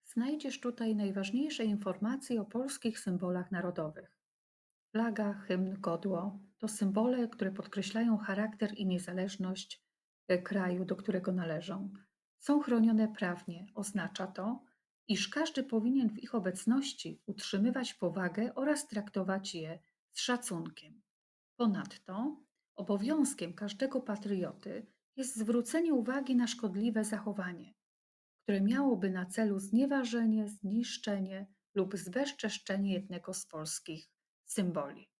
Znajdziesz tutaj najważniejsze informacje o polskich symbolach narodowych. Flaga, hymn, godło to symbole, które podkreślają charakter i niezależność kraju, do którego należą. Są chronione prawnie. Oznacza to, iż każdy powinien w ich obecności utrzymywać powagę oraz traktować je z szacunkiem. Ponadto obowiązkiem każdego patrioty jest zwrócenie uwagi na szkodliwe zachowanie, które miałoby na celu znieważenie, zniszczenie lub zbezczeszczenie jednego z polskich symboli.